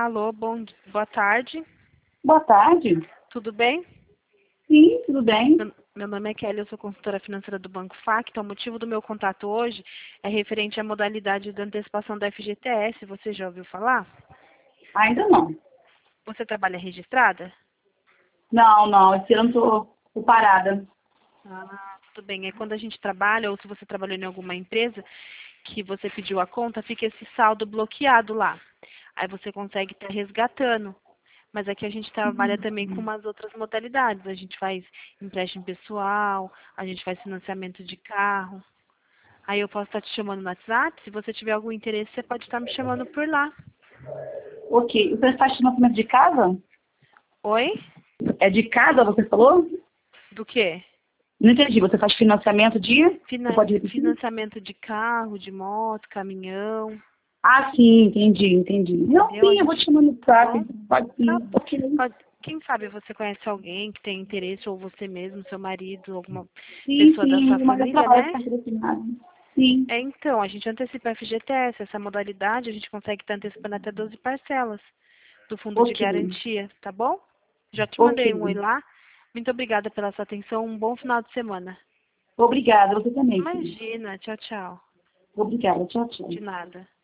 Alô, boa tarde. Boa tarde. Tudo bem? Sim, tudo bem? Meu nome é Kelly, eu sou consultora financeira do Banco Facto. O motivo do meu contato hoje é referente à modalidade da antecipação da FGTS. Você já ouviu falar? Ainda não. Você trabalha registrada? Não, esse ano tô parada. Ah, tudo bem. É quando a gente trabalha, ou se você trabalhou em alguma empresa, que você pediu a conta, fica esse saldo bloqueado lá. Aí você consegue estar resgatando. Mas aqui a gente trabalha também com umas outras modalidades. A gente faz empréstimo pessoal, a gente faz financiamento de carro. Aí eu posso estar te chamando no WhatsApp. Se você tiver algum interesse, você pode estar me chamando por lá. Ok. Você faz financiamento de casa? Oi? É de casa, você falou? Do quê? Não entendi. Você faz financiamento de... Você pode repetir? Financiamento de carro, de moto, caminhão. Ah, sim, entendi. Não, Entendeu? A sim, eu vou gente... te chamar no Tá WhatsApp. bom? Pode Tá. sim. Ok. Quem sabe você conhece alguém que tem interesse, ou você mesmo, seu marido, alguma pessoa da Sim, sua mas eu família, trabalho né? com patrocinado. Sim. Então, a gente antecipa a FGTS, essa modalidade, a gente consegue estar antecipando até 12 parcelas do fundo de Ok. garantia, tá bom? Já te Ok. mandei um oi lá. Muito obrigada pela sua atenção, um bom final de semana. Obrigada. Você também, filho. Imagina, tchau, tchau. Obrigada. Tchau, tchau. De nada.